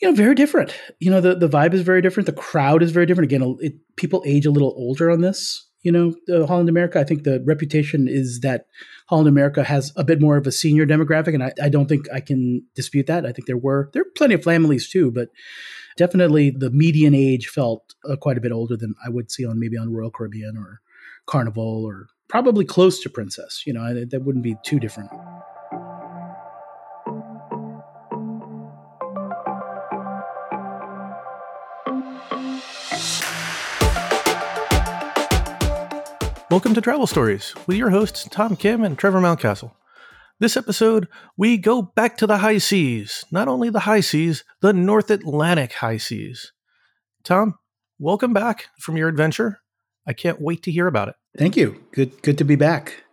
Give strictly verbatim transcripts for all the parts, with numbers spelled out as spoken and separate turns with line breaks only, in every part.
You know, very different. You know, the, the vibe is very different. The crowd is very different. Again, it, people age a little older on this. You know, uh, Holland America, I think the reputation is that Holland America has a bit more of a senior demographic, and I, I don't think I can dispute that. I think there were there are plenty of families too, but definitely the median age felt uh, quite a bit older than I would see on maybe on Royal Caribbean or Carnival, or probably close to Princess. You know, I, that wouldn't be too different.
Welcome to Travel Stories with your hosts, Tom Kim and Trevor Mountcastle. This episode, we go back to the high seas. Not only the high seas, the North Atlantic high seas. Tom, welcome back from your adventure. I can't wait to hear about it.
Thank you. Good good to be back.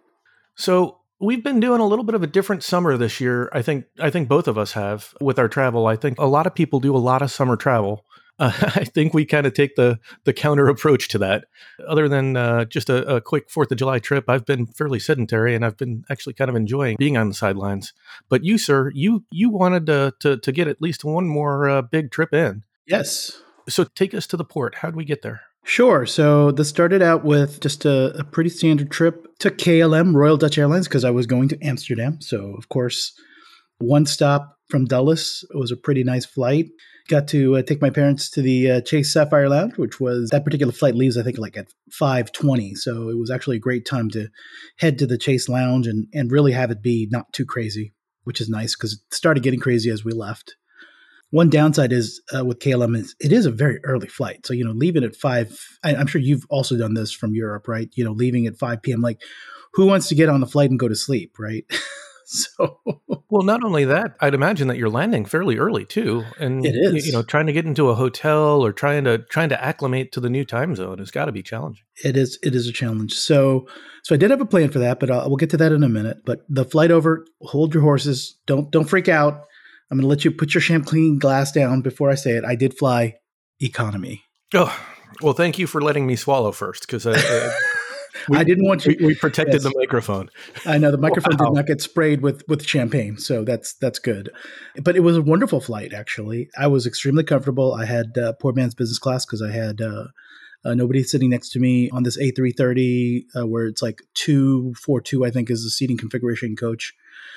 So we've been doing a little bit of a different summer this year. I think I think both of us have with our travel. I think a lot of people do a lot of summer travel. Uh, I think we kind of take the the counter approach to that. Other than uh, just a, a quick fourth of July trip, I've been fairly sedentary, and I've been actually kind of enjoying being on the sidelines. But you, sir, you you wanted to to, to get at least one more uh, big trip in.
Yes.
So take us to the port. How'd we get there?
Sure. So this started out with just a, a pretty standard trip to K L M, Royal Dutch Airlines, because I was going to Amsterdam. So, of course, one stop from Dulles. It was a pretty nice flight. Got to uh, take my parents to the uh, Chase Sapphire Lounge, which was, that particular flight leaves, I think, like at five twenty. So it was actually a great time to head to the Chase Lounge and, and really have it be not too crazy, which is nice because it started getting crazy as we left. One downside is uh, with K L M is it is a very early flight. So, you know, leaving at five, I, I'm sure you've also done this from Europe, right? You know, leaving at five p.m. Like, who wants to get on the flight and go to sleep, right? So,
well, not only that, I'd imagine that you're landing fairly early too, and
it is.
You know, trying to get into a hotel or trying to trying to acclimate to the new time zone has got to be challenging.
It is. It is a challenge. So, so I did have a plan for that, but uh, we'll get to that in a minute. But the flight over, hold your horses. Don't don't freak out. I'm going to let you put your champagne glass down before I say it. I did fly economy.
Oh, well, thank you for letting me swallow first, because I. I We,
I didn't want you.
We, we protected yes. the microphone.
I know the microphone
wow.
did not get sprayed with, with champagne, so that's that's good. But it was a wonderful flight, actually. I was extremely comfortable. I had uh, poor man's business class because I had uh, uh, nobody sitting next to me on this A three thirty, uh, where it's like two four two, I think, is the seating configuration coach.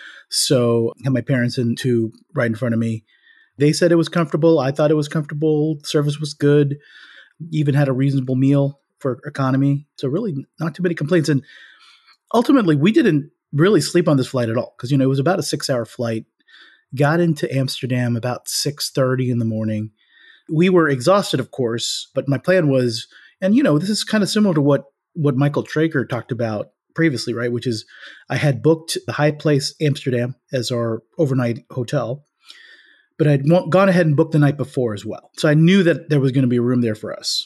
So I had my parents in two right in front of me. They said it was comfortable. I thought it was comfortable. Service was good. Even had a reasonable meal for economy. So really not too many complaints. And ultimately, we didn't really sleep on this flight at all because, you know, it was about a six-hour flight. Got into Amsterdam about six thirty in the morning. We were exhausted, of course, but my plan was, and, you know, this is kind of similar to what, what Michael Traeger talked about previously, right? Which is I had booked the Hyatt Place Amsterdam as our overnight hotel, but I'd gone ahead and booked the night before as well. So I knew that there was going to be a room there for us.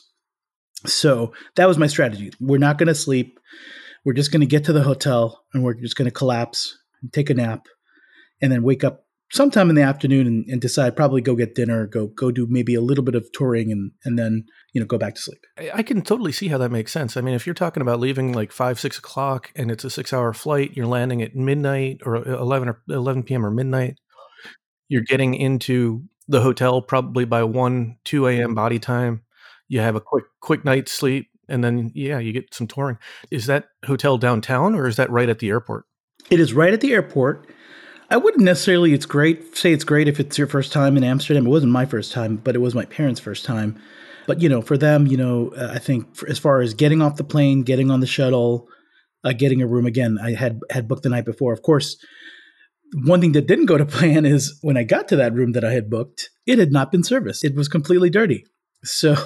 So that was my strategy. We're not going to sleep. We're just going to get to the hotel and we're just going to collapse and take a nap and then wake up sometime in the afternoon and, and decide probably go get dinner, go go do maybe a little bit of touring and and then, you know, go back to sleep.
I can totally see how that makes sense. I mean, if you're talking about leaving like five, six o'clock and it's a six hour flight, you're landing at midnight or eleven or eleven p.m. or midnight. You're getting into the hotel probably by one, two a.m. body time. You have a quick, quick night's sleep, and then, yeah, you get some touring. Is that hotel downtown, or is that right at the airport?
It is right at the airport. I wouldn't necessarily it's great say it's great if it's your first time in Amsterdam. It wasn't my first time, but it was my parents' first time. But, you know, for them, you know, uh, I think for, as far as getting off the plane, getting on the shuttle, uh, getting a room, again, I had had booked the night before. Of course, one thing that didn't go to plan is when I got to that room that I had booked, it had not been serviced. It was completely dirty. So...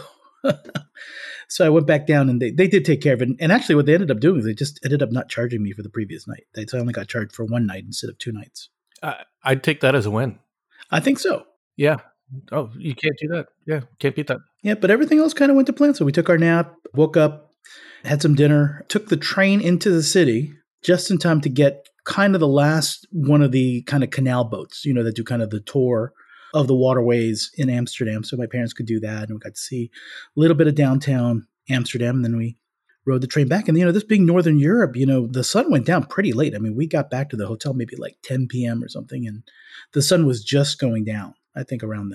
So I went back down and they, they did take care of it. And actually what they ended up doing is they just ended up not charging me for the previous night. They, so I only got charged for one night instead of two nights.
Uh, I'd take that as a win.
I think so.
Yeah. Oh, you can't do that. Yeah. Can't beat that.
Yeah. But everything else kind of went to plan. So we took our nap, woke up, had some dinner, took the train into the city just in time to get kind of the last one of the kind of canal boats, you know, that do kind of the tour of the waterways in Amsterdam. So my parents could do that. And we got to see a little bit of downtown Amsterdam. And then we rode the train back. And, you know, this being Northern Europe, you know, the sun went down pretty late. I mean, we got back to the hotel maybe like ten p.m. or something. And the sun was just going down, I think, around then.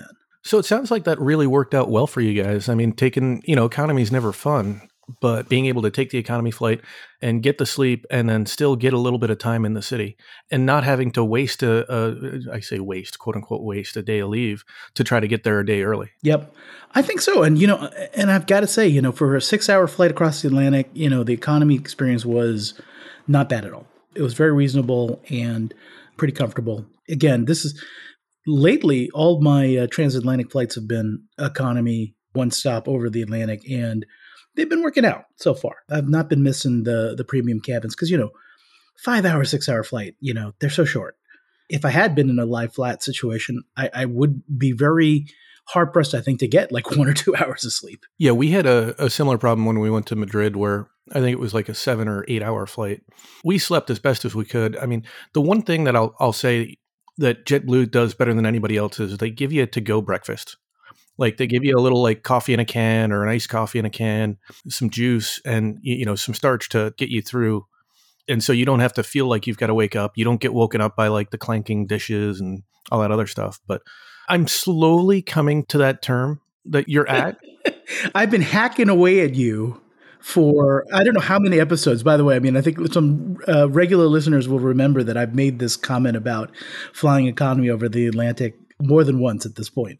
So it sounds like that really worked out well for you guys. I mean, taking, you know, economy is never fun, but being able to take the economy flight and get the sleep and then still get a little bit of time in the city and not having to waste a, a I say waste, quote unquote, waste a day of leave to try to get there a day early.
Yep. I think so. And, you know, and I've got to say, you know, for a six hour flight across the Atlantic, you know, the economy experience was not bad at all. It was very reasonable and pretty comfortable. Again, this is lately, all my uh, transatlantic flights have been economy, one stop over the Atlantic, and they've been working out so far. I've not been missing the the premium cabins because, you know, five hour, six hour flight, you know, they're so short. If I had been in a lie flat situation, I, I would be very hard pressed, I think, to get like one or two hours of sleep.
Yeah, we had a, a similar problem when we went to Madrid where I think it was like a seven or eight hour flight. We slept as best as we could. I mean, the one thing that I'll, I'll say that JetBlue does better than anybody else is they give you a to-go breakfast. Like they give you a little like coffee in a can or an iced coffee in a can, some juice and, you know, some starch to get you through. And so you don't have to feel like you've got to wake up. You don't get woken up by like the clanking dishes and all that other stuff. But I'm slowly coming to that term that you're at.
I've been hacking away at you for I don't know how many episodes. By the way, I mean, I think some uh, regular listeners will remember that I've made this comment about flying economy over the Atlantic more than once at this point.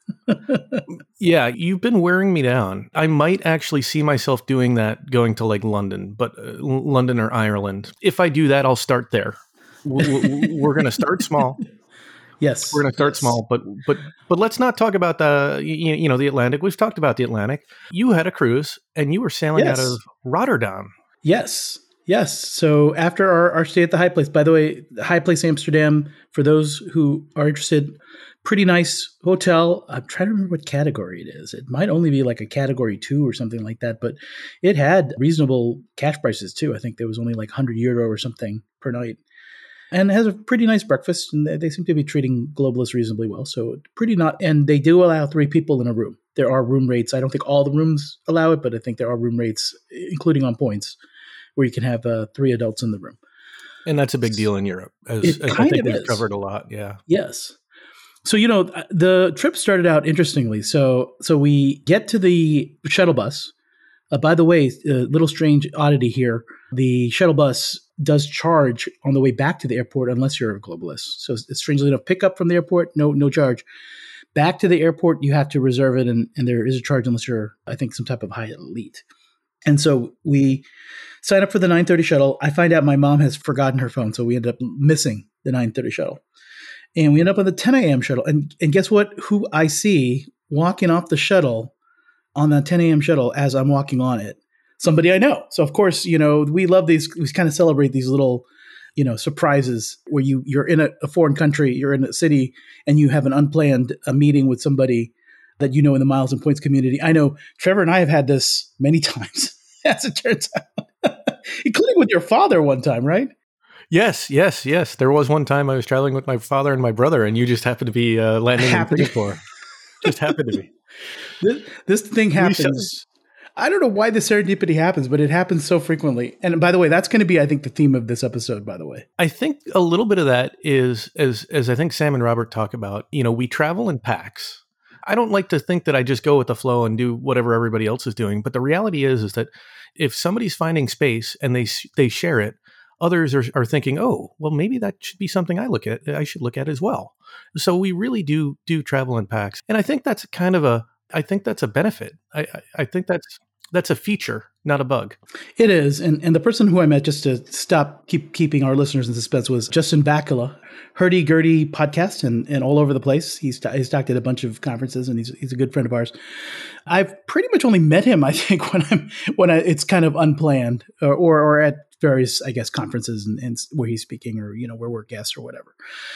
Yeah, you've been wearing me down. I might actually see myself doing that going to like London, but uh, London or Ireland. If I do that, I'll start there. We're, we're going to start small.
Yes,
we're going to start
yes.
small, but but but let's not talk about the you, you know the Atlantic. We've talked about the Atlantic. You had a cruise, and you were sailing
yes.
out of Rotterdam.
Yes, yes. So after our, our stay at the High Place, by the way, the High Place Amsterdam, for those who are interested, pretty nice hotel. I'm trying to remember what category it is. It might only be like a category two or something like that, but it had reasonable cash prices too. I think there was only like one hundred euro or something per night. And has a pretty nice breakfast, and they seem to be treating globalists reasonably well. So pretty not, and they do allow three people in a room. There are room rates. I don't think all the rooms allow it, but I think there are room rates, including on points, where you can have uh, three adults in the room.
And that's a big deal in Europe, as,
It
as I
kind
think
of
we've
is.
covered a lot. Yeah.
Yes. So, you know, the trip started out interestingly. So, so we get to the shuttle bus. Uh, by the way, a little strange oddity here. The shuttle bus does charge on the way back to the airport unless you're a globalist. So it's strangely enough, pick up from the airport, no no charge. Back to the airport, you have to reserve it, and, and there is a charge unless you're, I think, some type of high elite. And so we sign up for the nine thirty shuttle. I find out my mom has forgotten her phone, so we end up missing the nine thirty shuttle. And we end up on the ten a.m. shuttle. And, and guess what? Who I see walking off the shuttle on the ten a.m. shuttle as I'm walking on it? Somebody I know. So, of course, you know, we love these, we kind of celebrate these little, you know, surprises where you, you're in a, a foreign country, you're in a city, and you have an unplanned a meeting with somebody that you know in the Miles and Points community. I know Trevor and I have had this many times, as it turns out, including with your father one time, right?
Yes, yes, yes. There was one time I was traveling with my father and my brother, and you just happened to be uh, landing
Happened.
in Singapore. Just happened to be.
This, this thing happens. I don't know why the serendipity happens, but it happens so frequently. And by the way, that's going to be, I think, the theme of this episode, by the way.
I think a little bit of that is, as as I think Sam and Robert talk about, you know, we travel in packs. I don't like to think that I just go with the flow and do whatever everybody else is doing. But the reality is, is that if somebody's finding space and they they share it, others are, are thinking, oh, well, maybe that should be something I look at. I should look at as well. So we really do do travel in packs, and I think that's kind of a. I think that's a benefit. I I, I think that's. That's a feature, not a bug.
It is. And and the person who I met, just to stop keep keeping our listeners in suspense, was Justin Bakula, Hurdy-Gurdy podcast and, and all over the place. He's, he's talked at a bunch of conferences, and he's he's a good friend of ours. I've pretty much only met him, I think, when I'm when I, it's kind of unplanned or, or or at various, I guess, conferences and, and where he's speaking, or, you know, where we're guests or whatever.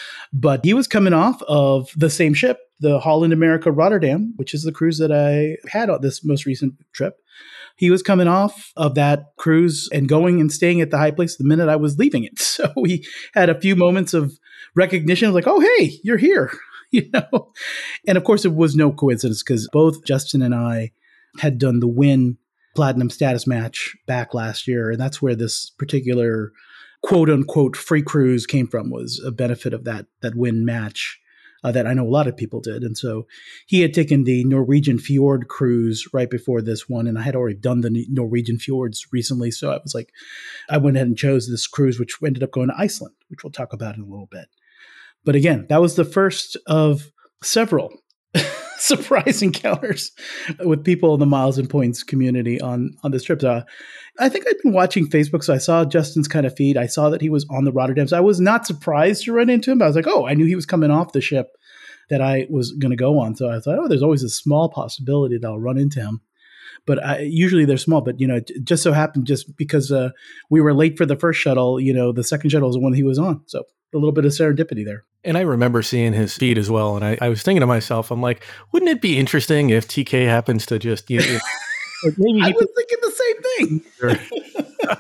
But he was coming off of the same ship, the Holland America Rotterdam, which is the cruise that I had on this most recent trip. He was coming off of that cruise and going and staying at the High Place the minute I was leaving it. So we had a few moments of recognition, like, oh, hey, you're here, you know? And of course, it was no coincidence because both Justin and I had done the Win Platinum status match back last year. And that's where this particular quote unquote free cruise came from, was a benefit of that, that Win match uh, that I know a lot of people did. And so he had taken the Norwegian Fjord cruise right before this one, and I had already done the Norwegian fjords recently. So I was like, I went ahead and chose this cruise, which ended up going to Iceland, which we'll talk about in a little bit. But again, that was the first of several surprise encounters with people in the Miles and Points community on on this trip. Uh, I think I'd been watching Facebook, so I saw Justin's kind of feed. I saw that he was on the Rotterdam. So I was not surprised to run into him. I was like, oh, I knew he was coming off the ship that I was going to go on. So I thought, oh, there's always a small possibility that I'll run into him. But I, usually they're small. But, you know, it just so happened just because uh, we were late for the first shuttle, you know, the second shuttle was the one he was on. So a little bit of serendipity there.
And I remember seeing his feed as well. And I, I was thinking to myself, I'm like, wouldn't it be interesting if T K happens to just, you know,
like maybe I was thinking the same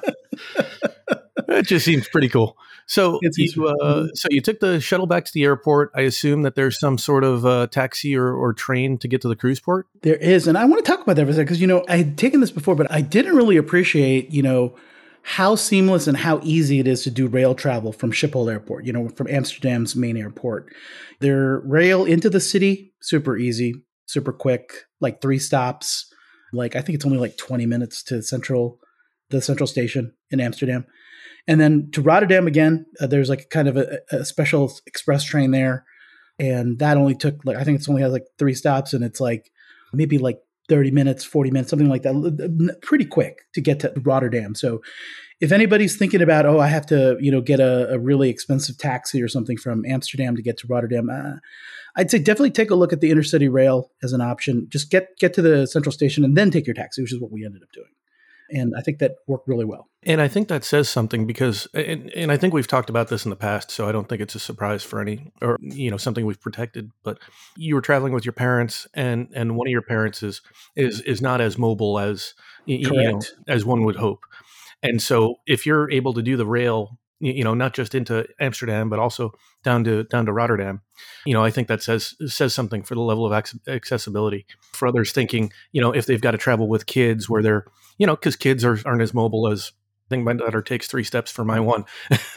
thing. It just seems pretty cool. So you, uh, so you took the shuttle back to the airport. I assume that there's some sort of uh, taxi or, or train to get to the cruise port?
There is. And I want to talk about that for a second because, you know, I had taken this before, but I didn't really appreciate, you know, how seamless and how easy it is to do rail travel from Schiphol Airport, you know, from Amsterdam's main airport. Their rail into the city, super easy, super quick, like three stops. Like, I think it's only like twenty minutes to central, the central station in Amsterdam. And then to Rotterdam again, uh, there's like kind of a, a special express train there. And that only took like, I think it's only has like three stops and it's like maybe like thirty minutes, forty minutes, something like that. Pretty quick to get to Rotterdam. So if anybody's thinking about, oh, I have to, you know, get a, a really expensive taxi or something from Amsterdam to get to Rotterdam, uh, I'd say definitely take a look at the intercity rail as an option. Just get get to the central station and then take your taxi, which is what we ended up doing. And I think that worked really well.
And I think that says something because, and, and I think we've talked about this in the past, so I don't think it's a surprise for any, or, you know, something we've protected, but you were traveling with your parents and, and one of your parents is, is, is not as mobile as, you know, as one would hope. And so if you're able to do the rail, you know, not just into Amsterdam, but also down to down to Rotterdam, you know, I think that says says something for the level of accessibility for others thinking, you know, if they've got to travel with kids where they're, you know, because kids are, aren't as mobile as I think my daughter takes three steps for my one,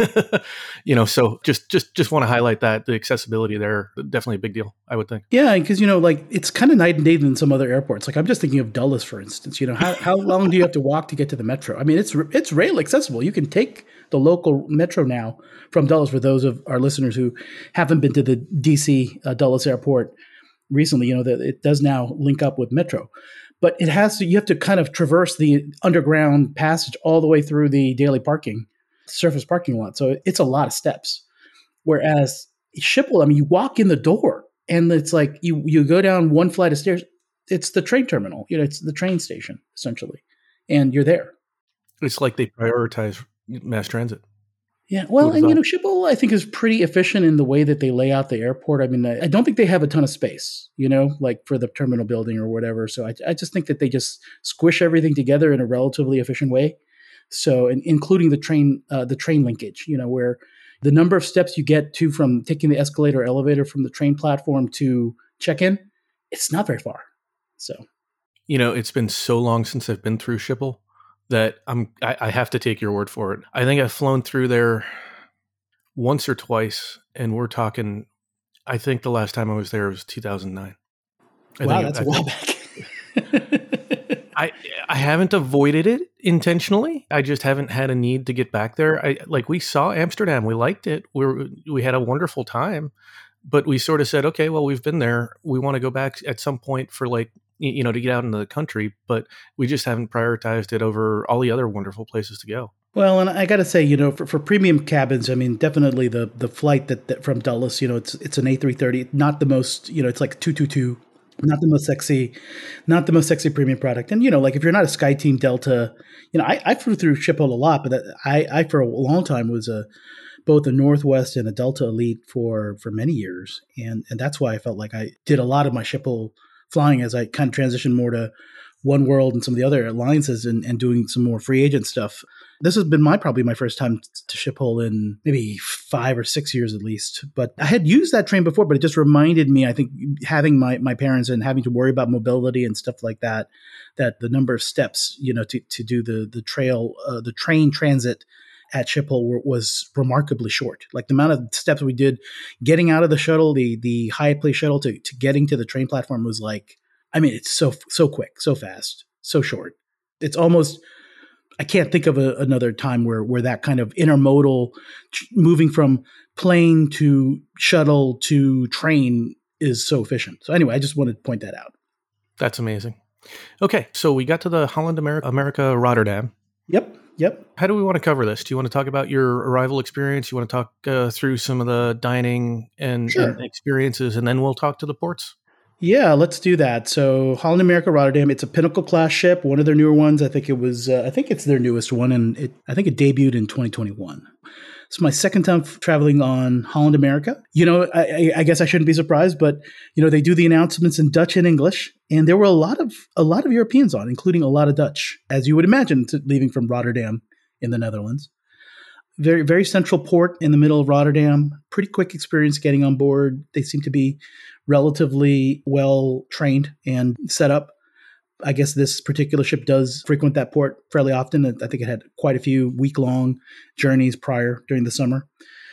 you know, so just just just want to highlight that the accessibility there, definitely a big deal, I would think.
Yeah, because, you know, like it's kind of night and day than some other airports. Like I'm just thinking of Dulles, for instance. You know, how, how long do you have to walk to get to the metro? I mean, it's it's rail accessible. You can take the local metro now from Dulles for those of our listeners who haven't been to the D C uh, Dulles Airport recently. You know, that it does now link up with metro. But it has to, you have to kind of traverse the underground passage all the way through the daily parking, surface parking lot. So it's a lot of steps. Whereas Schiphol, I mean, you walk in the door and it's like you, you go down one flight of stairs. It's the train terminal, you know, it's the train station essentially. And you're there.
It's like they prioritize mass transit.
Yeah, well, and you know, Schiphol, I think, is pretty efficient in the way that they lay out the airport. I mean, I don't think they have a ton of space, you know, like for the terminal building or whatever. So I, I just think that they just squish everything together in a relatively efficient way. So, and including the train, uh, the train linkage, you know, where the number of steps you get to from taking the escalator or elevator from the train platform to check-in, it's not very far. So,
you know, it's been so long since I've been through Schiphol that I'm, I, I have to take your word for it. I think I've flown through there once or twice, and we're talking, I think the last time I was there was two thousand nine. I
wow,
think,
that's
I
a while back.
I I haven't avoided it intentionally. I just haven't had a need to get back there. I like we saw Amsterdam, we liked it. We were, we had a wonderful time, but we sort of said, okay, well, we've been there. We want to go back at some point for like, you know, to get out into the country, but we just haven't prioritized it over all the other wonderful places to go.
Well, and I got to say, you know, for, for premium cabins, I mean, definitely the the flight that, that from Dulles, you know, it's it's an A three thirty, not the most, you know, it's like two twenty-two, not the most sexy, not the most sexy premium product. And, you know, like if you're not a SkyTeam Delta, you know, I, I flew through Schiphol a lot, but that, I, I, for a long time was a, both a Northwest and a Delta Elite for, for many years. And, and that's why I felt like I did a lot of my Schiphol flying as I kind of transitioned more to One World and some of the other alliances and, and doing some more free agent stuff. This has been my probably my first time to Schiphol in maybe five or six years at least. But I had used that train before, but it just reminded me, I think, having my, my parents and having to worry about mobility and stuff like that, that the number of steps, you know, to, to do the the trail, uh, the train transit at Schiphol were, was remarkably short. Like the amount of steps we did getting out of the shuttle, the the Hyatt Place shuttle to, to getting to the train platform was like, I mean, it's so so quick, so fast, so short. It's almost, I can't think of a, another time where where that kind of intermodal moving from plane to shuttle to train is so efficient. So anyway, I just wanted to point that out.
That's amazing. Okay, so we got to the Holland America, America Rotterdam.
Yep, yep.
How do we want to cover this? Do you want to talk about your arrival experience? You want to talk uh, through some of the dining and,
Sure.
and experiences, and then we'll talk to the ports?
Yeah, let's do that. So Holland America Rotterdam, it's a Pinnacle class ship, one of their newer ones. I think it was, uh, I think it's their newest one, and it, I think it debuted in twenty twenty-one. It's my second time f- traveling on Holland America. You know, I, I guess I shouldn't be surprised, but you know they do the announcements in Dutch and English, and there were a lot of a lot of Europeans on, including a lot of Dutch, as you would imagine, to, leaving from Rotterdam in the Netherlands. Very very central port in the middle of Rotterdam. Pretty quick experience getting on board. They seem to be relatively well trained and set up. I guess this particular ship does frequent that port fairly often. I think it had quite a few week-long journeys prior during the summer.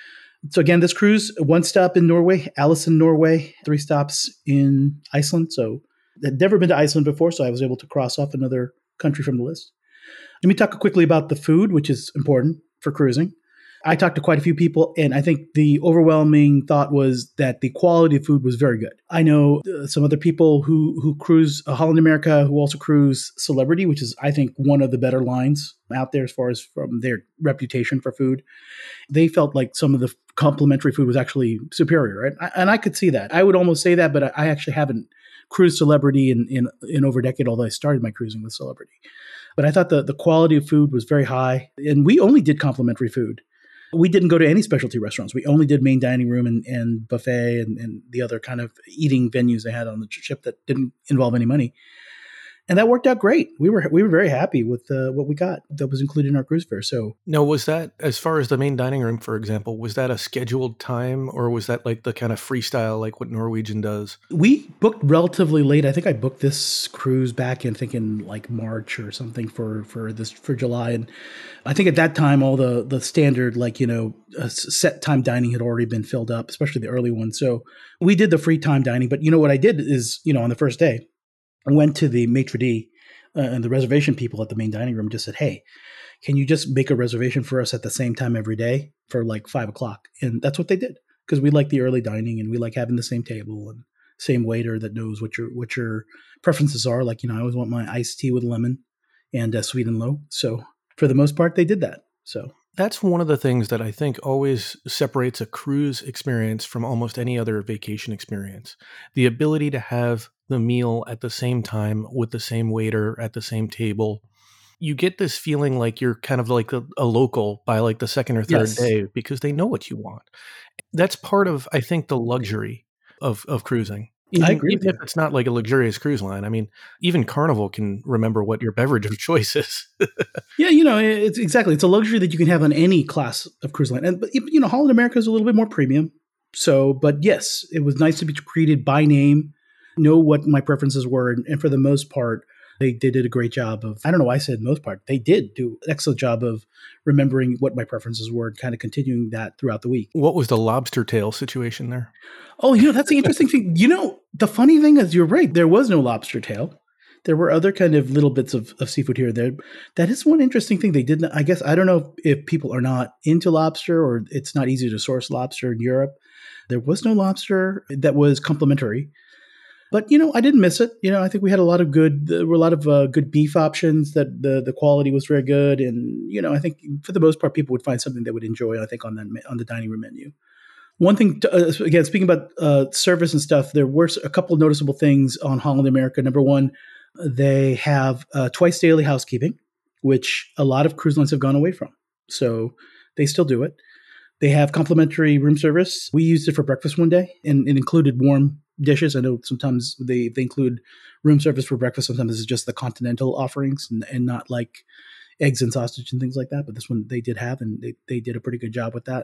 So again, this cruise, one stop in Norway, Allison, Norway, three stops in Iceland. So I'd never been to Iceland before, so I was able to cross off another country from the list. Let me talk quickly about the food, which is important for cruising. I talked to quite a few people, and I think the overwhelming thought was that the quality of food was very good. I know uh, some other people who who cruise uh, Holland America who also cruise Celebrity, which is, I think, one of the better lines out there as far as from their reputation for food. They felt like some of the complimentary food was actually superior, right? I, and I could see that. I would almost say that, but I, I actually haven't cruised Celebrity in, in, in over a decade, although I started my cruising with Celebrity. But I thought the, the quality of food was very high, and we only did complimentary food. We didn't go to any specialty restaurants. We only did main dining room and, and buffet and, and the other kind of eating venues they had on the ship that didn't involve any money. And that worked out great. We were we were very happy with uh, what we got that was included in our cruise fare. So,
no, was that, as far as the main dining room, for example, was that a scheduled time, or was that like the kind of freestyle, like what Norwegian does?
We booked relatively late. I think I booked this cruise back in thinking like March or something for for this for July, and I think at that time all the the standard like you know uh, set time dining had already been filled up, especially the early ones. So we did the free time dining. But you know what I did is you know on the first day, I went to the maitre d' uh, and the reservation people at the main dining room and just said, hey, can you just make a reservation for us at the same time every day for like five o'clock? And that's what they did because we like the early dining and we like having the same table and same waiter that knows what your what your preferences are. Like, you know, I always want my iced tea with lemon and uh, sweet and low. So for the most part, they did that. So
that's one of the things that I think always separates a cruise experience from almost any other vacation experience. The ability to have the meal at the same time with the same waiter at the same table. You get this feeling like you're kind of like a, a local by like the second or third
yes.
day because they know what you want. That's part of, I think, the luxury of, of cruising. Even,
I agree
even
with
if
you.
it's not like a luxurious cruise line. I mean, even Carnival can remember what your beverage of choice is.
Yeah, you know, it's exactly. It's a luxury that you can have on any class of cruise line. And, but, you know, Holland America is a little bit more premium. So, but yes, it was nice to be treated by name, know what my preferences were. And, and for the most part, they, they did a great job of, I don't know why I said most part, they did do an excellent job of remembering what my preferences were and kind of continuing that throughout the week.
What was the lobster tail situation there?
Oh, you know, that's the interesting thing. You know, the funny thing is you're right. There was no lobster tail. There were other kind of little bits of, of seafood here and there. That is one interesting thing they didn't. I guess I don't know if people are not into lobster or it's not easy to source lobster in Europe. There was no lobster that was complimentary. But, you know, I didn't miss it. You know, I think we had a lot of good, there were a lot of uh, good beef options that the, the quality was very good. And, you know, I think for the most part, people would find something they would enjoy, I think, on that, on the dining room menu. One thing, to, uh, again, speaking about uh, service and stuff, there were a couple of noticeable things on Holland America. Number one, they have uh, twice daily housekeeping, which a lot of cruise lines have gone away from. So they still do it. They have complimentary room service. We used it for breakfast one day, and it included warm dishes. I know sometimes they, they include room service for breakfast. Sometimes it's just the continental offerings and, and not like eggs and sausage and things like that. But this one they did have, and they, they did a pretty good job with that.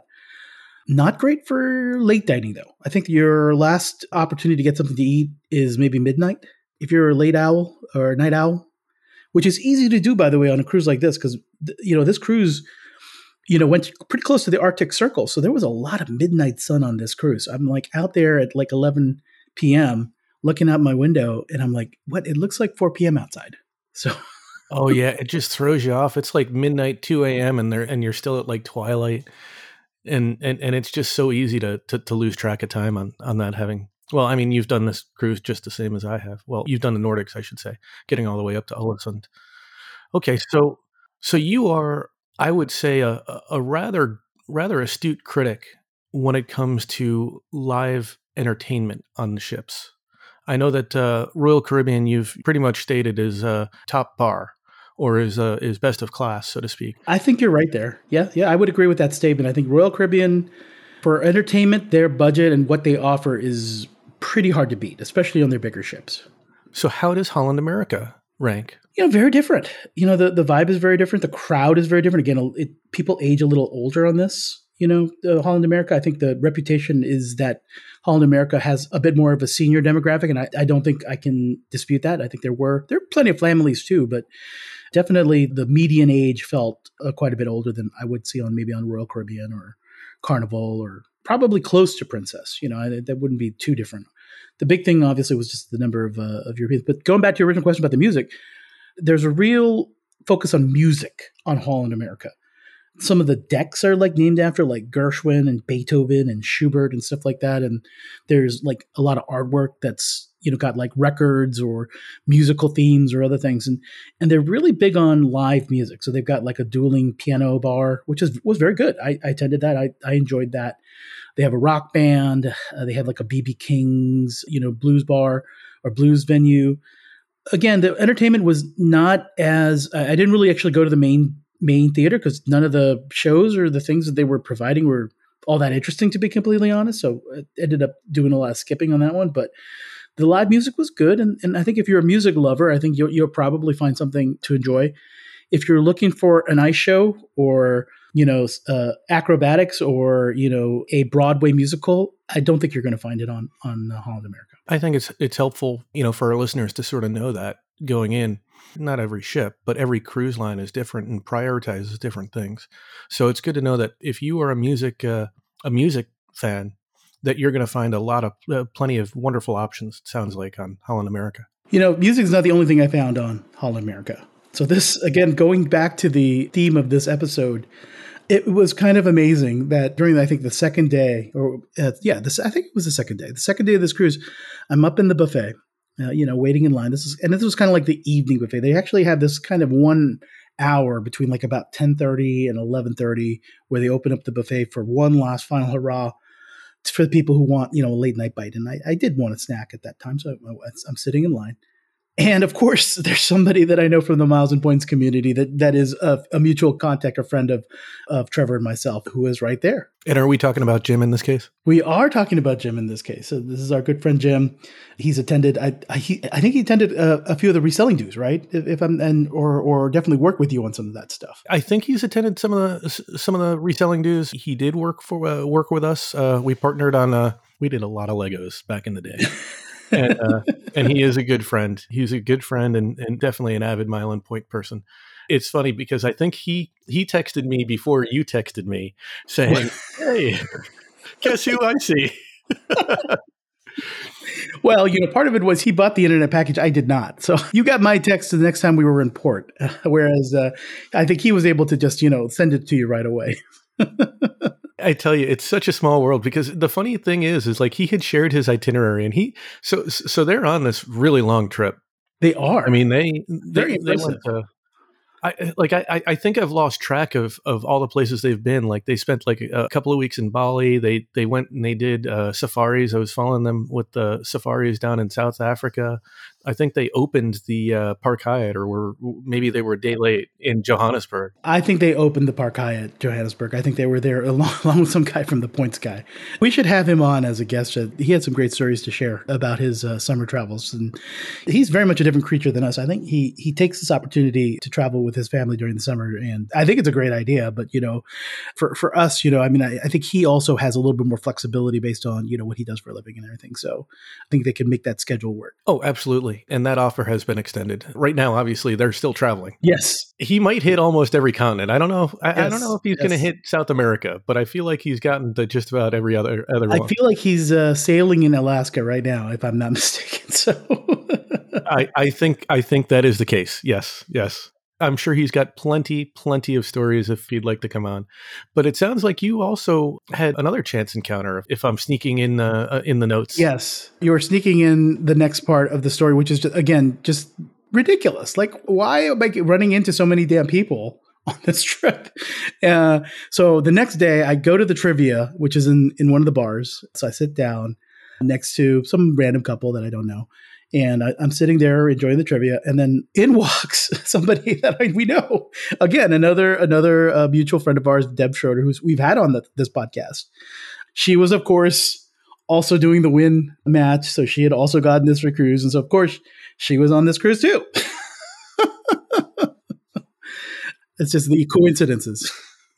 Not great for late dining, though. I think your last opportunity to get something to eat is maybe midnight. If you're a late owl or a night owl, which is easy to do, by the way, on a cruise like this, because, you know, this cruise, you know, went pretty close to the Arctic Circle. So there was a lot of midnight sun on this cruise. I'm like out there at like eleven p.m. looking out my window, and I'm like, what? It looks like four p.m. outside. So
oh yeah, it just throws you off. It's like midnight, two a.m. and there and you're still at like twilight. And and and it's just so easy to to, to lose track of time on on that having. Well, I mean, you've done this cruise just the same as I have. Well, you've done the Nordics, I should say, getting all the way up to Ålesund. Okay, so so you are, I would say, a, a rather rather astute critic when it comes to live entertainment on the ships. I know that uh, Royal Caribbean, you've pretty much stated is uh, top bar, or is uh, is best of class, so to speak.
I think you're right there. Yeah, yeah, I would agree with that statement. I think Royal Caribbean, for entertainment, their budget and what they offer is pretty hard to beat, especially on their bigger ships.
So how does Holland America rank?
You know, very different. You know, the, the vibe is very different. The crowd is very different. Again, it, people age a little older on this. You know, uh, Holland America, I think the reputation is that Holland America has a bit more of a senior demographic, and I, I don't think I can dispute that. I think there were there are plenty of families too, but definitely the median age felt uh, quite a bit older than I would see on maybe on Royal Caribbean or Carnival, or probably close to Princess. You know, I, that wouldn't be too different. The big thing, obviously, was just the number of uh, of Europeans. But going back to your original question about the music, there's a real focus on music on Holland America. Some of the decks are like named after like Gershwin and Beethoven and Schubert and stuff like that. And there's like a lot of artwork that's, you know, got like records or musical themes or other things. And and they're really big on live music. So they've got like a dueling piano bar, which is was very good. I, I attended that. I, I enjoyed that. They have a rock band. Uh, they have like a B B King's, you know, blues bar or blues venue. Again, the entertainment was not as, I didn't really actually go to the main main theater because none of the shows or the things that they were providing were all that interesting, to be completely honest. So I ended up doing a lot of skipping on that one, but the live music was good. And, and I think if you're a music lover, I think you'll, you'll probably find something to enjoy. If you're looking for an ice show or, you know, uh, acrobatics or, you know, a Broadway musical, I don't think you're going to find it on, on uh, Holland America.
I think it's, it's helpful, you know, for our listeners to sort of know that going in. Not every ship, but every cruise line is different and prioritizes different things. So it's good to know that if you are a music uh, a music fan, that you're going to find a lot of uh, plenty of wonderful options. It sounds like on Holland America.
You know, music is not the only thing I found on Holland America. So this, again, going back to the theme of this episode, it was kind of amazing that during, I think, the second day, or uh, yeah, this I think it was the second day, the second day of this cruise, I'm up in the buffet. Uh, you know, waiting in line. This is, and this was kind of like the evening buffet. They actually had this kind of one hour between like about ten thirty and eleven thirty where they open up the buffet for one last final hurrah for the people who want, you know, a late night bite. And I, I did want a snack at that time. So I, I'm sitting in line. And of course, there's somebody that I know from the Miles and Points community that that is a, a mutual contact, a friend of of Trevor and myself, who is right there.
And are we talking about Jim in this case?
We are talking about Jim in this case. So this is our good friend Jim. He's attended. I I, he, I think he attended a, a few of the reselling dues, right? If, if I'm and or or definitely work with you on some of that stuff.
I think he's attended some of the some of the reselling dues. He did work for uh, work with us. Uh, we partnered on. Uh, we did a lot of Legos back in the day. and, uh, and he is a good friend. He's a good friend and, and definitely an avid Mile and Point person. It's funny because I think he, he texted me before you texted me saying, hey, guess who I see?
Well, you know, part of it was he bought the internet package. I did not. So you got my text the next time we were in port, whereas uh, I think he was able to just, you know, send it to you right away.
I tell you, it's such a small world because the funny thing is, is like he had shared his itinerary and he, so, so they're on this really long trip.
They are.
I mean, they,
Very
they, they went to, I, like, I, I think I've lost track of, of all the places they've been. Like they spent like a, a couple of weeks in Bali. They, they went and they did uh, safaris. I was following them with the safaris down in South Africa. I think they opened the uh, Park Hyatt, or were maybe they were a day late in Johannesburg.
I think they opened the Park Hyatt, Johannesburg. I think they were there along, along with some guy from the Points Guy. We should have him on as a guest. He had some great stories to share about his uh, summer travels, and he's very much a different creature than us. I think he he takes this opportunity to travel with with his family during the summer. And I think it's a great idea. But, you know, for, for us, you know, I mean, I, I think he also has a little bit more flexibility based on, you know, what he does for a living and everything. So I think they can make that schedule work.
Oh, absolutely. And that offer has been extended. Right now, obviously, they're still traveling.
Yes.
He might hit almost every continent. I don't know. I,
yes.
I don't know if he's
yes.
going to hit South America, but I feel like he's gotten to just about every other other
I
one.
feel like he's uh, sailing in Alaska right now, if I'm not mistaken. So
I, I think I think that is the case. Yes, yes. I'm sure he's got plenty, plenty of stories if he'd like to come on. But it sounds like you also had another chance encounter, if I'm sneaking in uh, in the notes.
Yes, you were sneaking in the next part of the story, which is, just, again, just ridiculous. Like, why am I running into so many damn people on this trip? Uh, so the next day, I go to the trivia, which is in, in one of the bars. So I sit down next to some random couple that I don't know. And I, I'm sitting there enjoying the trivia, and then in walks somebody that I, we know. Again, another another uh, mutual friend of ours, Deb Schroeder, who's we've had on the, this podcast. She was, of course, also doing the win match, so she had also gotten this for cruise, and so of course she was on this cruise too. It's just the coincidences.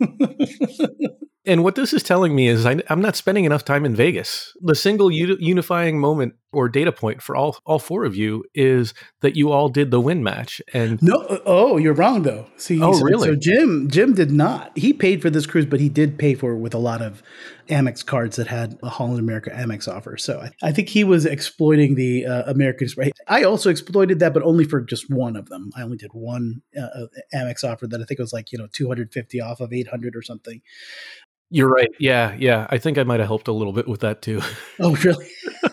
And what this is telling me is I, I'm not spending enough time in Vegas. The single u- unifying moment or data point for all all four of you is that you all did the win match. And
no, oh, you're wrong though. See,
oh,
so,
really?
So Jim, Jim did not. He paid for this cruise, but he did pay for it with a lot of Amex cards that had a Holland America Amex offer. So I, I think he was exploiting the uh, American Express. I also exploited that, but only for just one of them. I only did one uh, Amex offer that I think was like, you know, two hundred fifty off of eight hundred or something.
You're right. Yeah, yeah. I think I might have helped a little bit with that too.
Oh, really?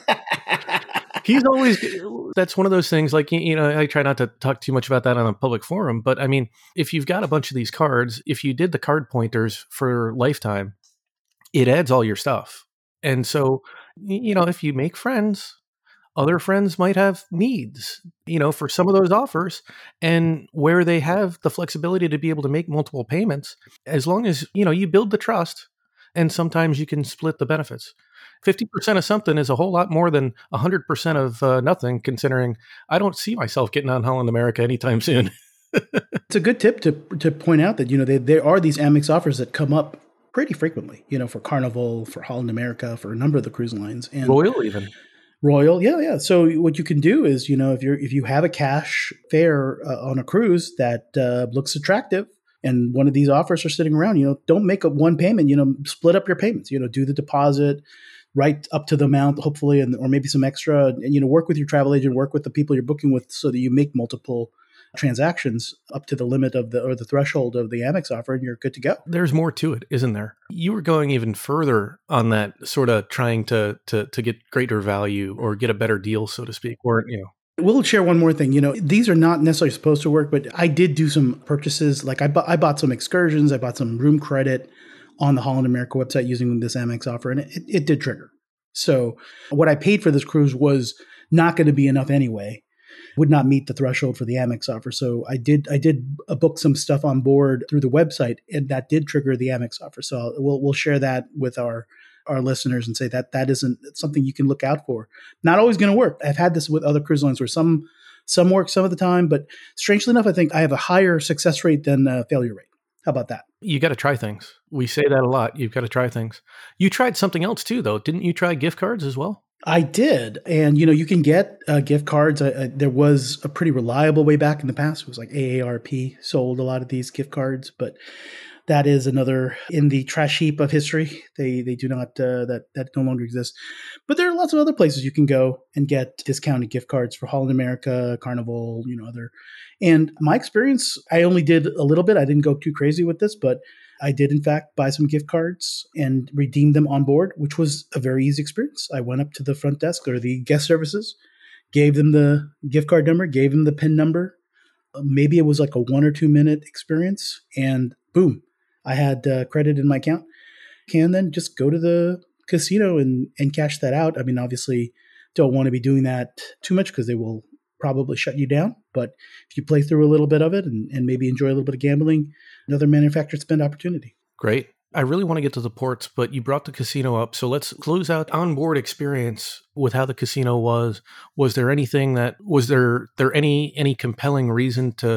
He's always, that's one of those things, like, you know, I try not to talk too much about that on a public forum, but I mean, if you've got a bunch of these cards, if you did the card pointers for lifetime, it adds all your stuff. And so, you know, if you make friends, other friends might have needs, you know, for some of those offers, and where they have the flexibility to be able to make multiple payments, as long as, you know, you build the trust, and sometimes you can split the benefits. fifty percent of something is a whole lot more than one hundred percent of uh, nothing, considering I don't see myself getting on Holland America anytime soon.
It's a good tip to to point out that, you know, they, there are these Amex offers that come up pretty frequently, you know, for Carnival, for Holland America, for a number of the cruise lines. And
Royal even.
Royal, yeah, yeah. So what you can do is, you know, if you're if you have a cash fare uh, on a cruise that uh, looks attractive, and one of these offers are sitting around, you know, don't make a one payment. You know, split up your payments. You know, do the deposit right up to the amount, hopefully, and or maybe some extra. And, you know, work with your travel agent, work with the people you're booking with, so that you make multiple transactions up to the limit of the or the threshold of the Amex offer, and you're good to go.
There's more to it, isn't there? You were going even further on that, sort of trying to to to get greater value or get a better deal, so to speak, or, you know.
We'll share one more thing. You know, these are not necessarily supposed to work, but I did do some purchases. Like I, bu- I bought some excursions, I bought some room credit on the Holland America website using this Amex offer, and it, it did trigger. So what I paid for this cruise was not going to be enough anyway. Would not meet the threshold for the Amex offer. So I did I did book some stuff on board through the website, and that did trigger the Amex offer. So we'll we'll share that with our our listeners and say that that isn't something you can look out for. Not always going to work. I've had this with other cruise lines where some some work some of the time, but strangely enough, I think I have a higher success rate than uh, failure rate. How about that?
You got to try things. We say that a lot. You've got to try things. You tried something else too, though. Didn't you try gift cards as well?
I did. And, you know, you can get uh, gift cards. I, I, there was a pretty reliable way back in the past. It was like A A R P sold a lot of these gift cards, but that is another in the trash heap of history. They they do not, uh, that, that no longer exists. But there are lots of other places you can go and get discounted gift cards for Holland America, Carnival, you know, other. And my experience, I only did a little bit. I didn't go too crazy with this, but I did, in fact, buy some gift cards and redeem them on board, which was a very easy experience. I went up to the front desk or the guest services, gave them the gift card number, gave them the PIN number. Maybe it was like a one or two minute experience, and boom, I had uh, credit in my account. And then just go to the casino and, and cash that out. I mean, obviously, don't want to be doing that too much because they will probably shut you down. But if you play through a little bit of it and, and maybe enjoy a little bit of gambling, another manufactured spend opportunity.
Great. I really want to get to the ports, but you brought the casino up. So let's close out onboard experience with how the casino was. Was there anything that, was there there any any compelling reason to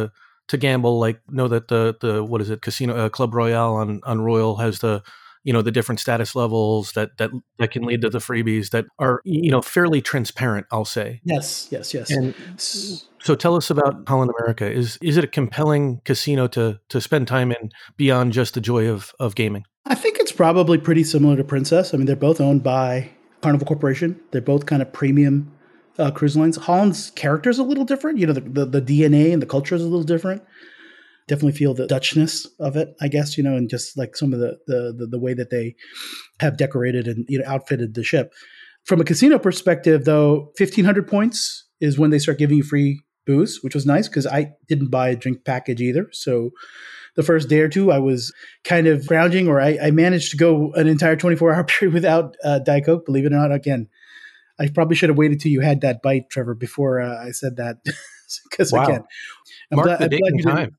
to gamble, like know that the the what is it, Casino uh, Club Royale on on Royal has the you know the different status levels that that that can lead to the freebies that are you know fairly transparent, I'll say.
Yes, yes, yes.
And
S-
so tell us about Holland America. Is is it a compelling casino to to spend time in beyond just the joy of of gaming?
I think it's probably pretty similar to Princess. I mean, they're both owned by Carnival Corporation. They're both kind of premium uh, cruise lines. Holland's character is a little different. You know, the, the, the D N A and the culture is a little different. Definitely feel the Dutchness of it, I guess, you know, and just like some of the, the the the way that they have decorated and you know outfitted the ship. From a casino perspective, though, fifteen hundred points is when they start giving you free booze, which was nice because I didn't buy a drink package either. So the first day or two, I was kind of grounding, or I, I managed to go an entire twenty-four hour period without uh, Diet Coke, believe it or not. Again, I probably should have waited till you had that bite, Trevor, before uh, I said that. Because
Wow.
again, I'm
Mark
glad,
the
I'm
date
glad
and
you didn't.
time.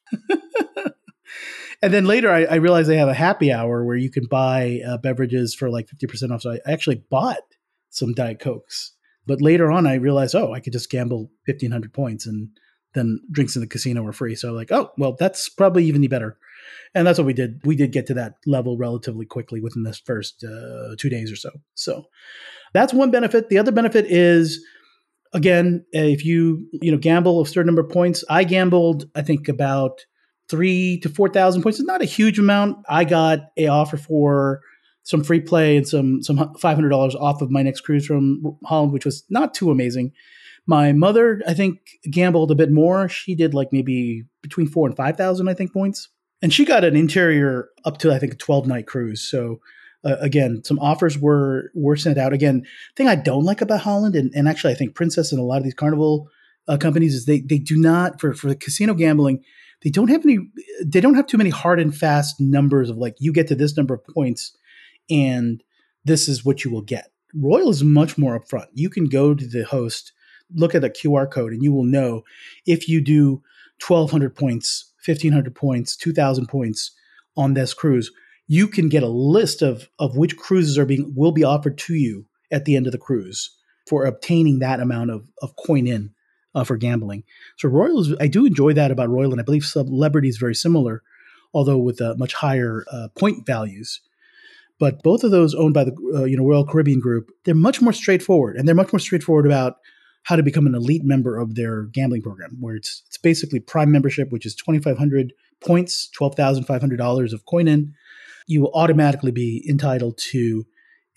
And then later, I, I realized they have a happy hour where you can buy uh, beverages for like fifty percent off. So I actually bought some Diet Cokes. But later on, I realized, oh, I could just gamble fifteen hundred points and then drinks in the casino were free. So like, oh, well, that's probably even better. And that's what we did. We did get to that level relatively quickly within this first uh, two days or so. So that's one benefit. The other benefit is, again, if you you know gamble a certain number of points, I gambled, I think about three to four thousand points. It's not a huge amount. I got a offer for some free play and some some five hundred dollars off of my next cruise from Holland, which was not too amazing. My mother, I think, gambled a bit more. She did like maybe between four and five thousand, I think, points, and she got an interior up to I think a twelve night cruise. So. Uh, again, some offers were were sent out. Again, thing I don't like about Holland, and, and actually I think Princess and a lot of these Carnival uh, companies is they they do not for for the casino gambling, they don't have any they don't have too many hard and fast numbers of like you get to this number of points and this is what you will get. Royal is much more upfront. You can go to the host, look at a Q R code, and you will know if you do twelve hundred points, fifteen hundred points, two thousand points on this cruise, you can get a list of, of which cruises are being will be offered to you at the end of the cruise for obtaining that amount of, of coin in uh, for gambling. So Royal is, I do enjoy that about Royal, and I believe Celebrity is very similar, although with uh, much higher uh, point values. But both of those owned by the uh, you know Royal Caribbean Group, they're much more straightforward, and they're much more straightforward about how to become an elite member of their gambling program, where it's it's basically Prime membership, which is twenty-five hundred points, twelve thousand five hundred dollars of coin in. You will automatically be entitled to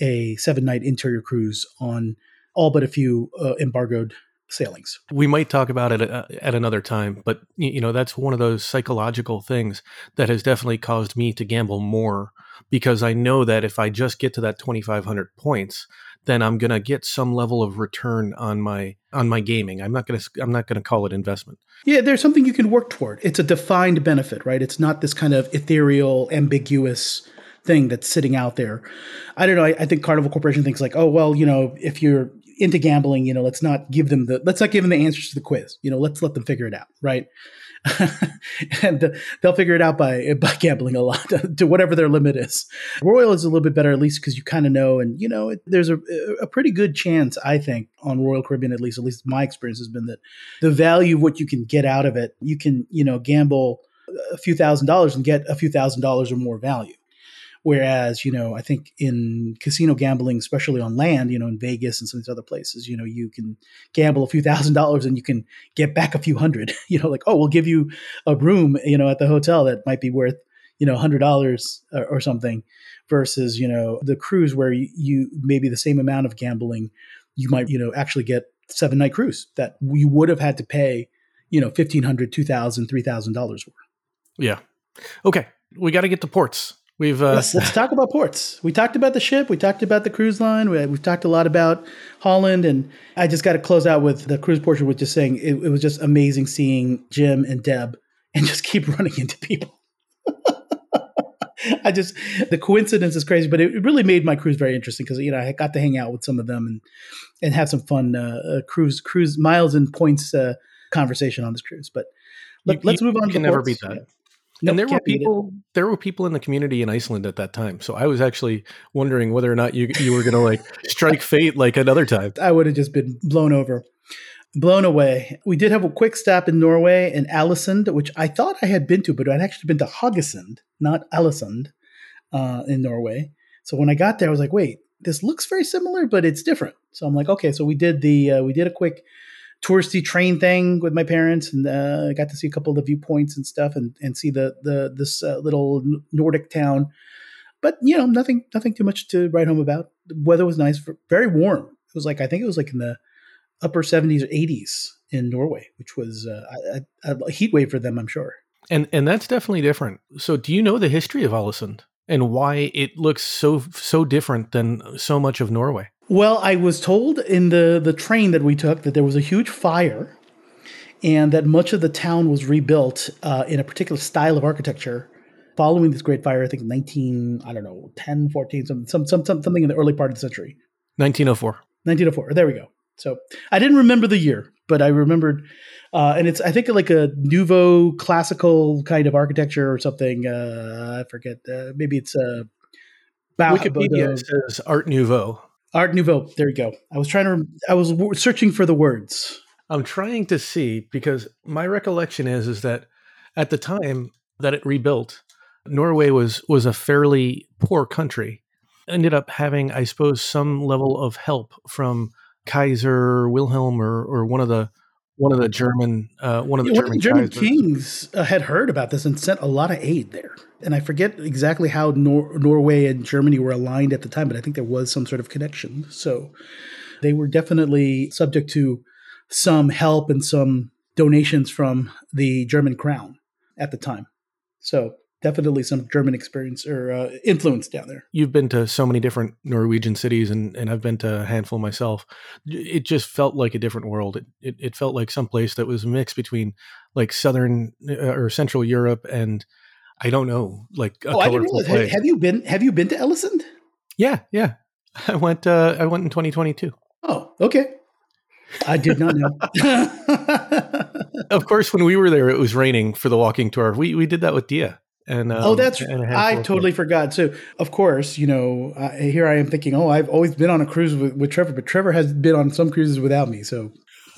a seven-night interior cruise on all but a few uh, embargoed sailings.
We might talk about it uh, at another time, but you know that's one of those psychological things that has definitely caused me to gamble more because I know that if I just get to that twenty-five hundred points, then I'm going to get some level of return on my on my gaming. I'm not going to I'm not going to call it investment.
Yeah, there's something you can work toward. It's a defined benefit, right? It's not this kind of ethereal, ambiguous thing that's sitting out there. I don't know. I, I think Carnival Corporation thinks like, oh, well, you know, if you're into gambling, you know, let's not give them the let's not give them the answers to the quiz. You know, let's let them figure it out, right? and uh, they'll figure it out by by gambling a lot to whatever their limit is. Royal is a little bit better, at least because you kind of know, and you know, it, there's a, a pretty good chance, I think, on Royal Caribbean, at least, at least my experience has been that the value of what you can get out of it, you can, you know, gamble a few thousand dollars and get a few thousand dollars or more value. Whereas, you know, I think in casino gambling, especially on land, you know, in Vegas and some of these other places, you know, you can gamble a few thousand dollars and you can get back a few hundred, you know, like, oh, we'll give you a room, you know, at the hotel that might be worth, you know, a hundred dollars or, or something versus, you know, the cruise where you, you maybe the same amount of gambling, you might, you know, actually get seven night cruise that you would have had to pay, you know, fifteen hundred, two thousand, three thousand dollars for.
Yeah. Okay. We got to get to ports. We've uh,
yes, let's talk about ports. We talked about the ship. We talked about the cruise line. We, we've talked a lot about Holland. And I just got to close out with the cruise portion with just saying it, it was just amazing seeing Jim and Deb and just keep running into people. I just, the coincidence is crazy, but it, it really made my cruise very interesting because, you know, I got to hang out with some of them and, and have some fun uh, uh, cruise, cruise miles and points uh, conversation on this cruise. But let,
you,
let's move on
you
to
can
the
never
ports.
beat that.
Yeah.
And
Nope,
there were
can't beat it.
people, there were people in the community in Iceland at that time. So I was actually wondering whether or not you you were going to like strike fate like another time.
I would have just been blown over. Blown away. We did have a quick stop in Norway in Alisund, which I thought I had been to, but I'd actually been to Haugesund, not Alisund, uh, in Norway. So when I got there, I was like, wait, this looks very similar, but it's different. So I'm like, okay. So we did the uh, we did a quick touristy train thing with my parents, and uh, I got to see a couple of the viewpoints and stuff, and, and see the the this uh, little Nordic town. But you know, nothing nothing too much to write home about. The weather was nice, very warm. It was like I think it was like in the upper seventies or eighties in Norway, which was uh, a, a heat wave for them, I'm sure.
And and that's definitely different. So do you know the history of Ålesund and why it looks so so different than so much of Norway?
Well, I was told in the, the train that we took that there was a huge fire and that much of the town was rebuilt uh, in a particular style of architecture following this great fire, I think nineteen, I don't know, ten, fourteen, some, some, some, something in the early part of the century.
nineteen oh four.
nineteen oh four. There we go. So I didn't remember the year, but I remembered, uh, and it's I think like a Nouveau classical kind of architecture or something. Uh, I forget. Uh, maybe it's a uh,
ba- Wikipedia uh, says Art Nouveau.
Art Nouveau. There you go. I was trying to. I was w- searching for the words.
I'm trying to see because my recollection is is that at the time that it rebuilt, Norway was was a fairly poor country. Ended up having, I suppose, some level of help from Kaiser Wilhelm or or one of the one of the German uh, one of the
yeah,
German,
one of the German
Kaisers.
kings uh, had heard about this and sent a lot of aid there. And I forget exactly how Nor- Norway and Germany were aligned at the time, but I think there was some sort of connection. So they were definitely subject to some help and some donations from the German crown at the time. So definitely some German experience or uh, influence down there.
You've been to so many different Norwegian cities, and, and I've been to a handful myself. It just felt like a different world. It, it, it felt like some place that was mixed between like Southern uh, or Central Europe and I don't know, like a
oh, I didn't
colorful
realize.
place.
Have you been? Have you been to Ellesund?
Yeah, yeah. I went. Uh, I went in twenty twenty-two.
Oh, okay. I did not know.
Of course, when we were there, it was raining for the walking tour. We we did that with Dia. And, um,
oh, that's
and
I totally forgot. So, of course, you know, uh, here I am thinking, oh, I've always been on a cruise with, with Trevor, but Trevor has been on some cruises without me. So,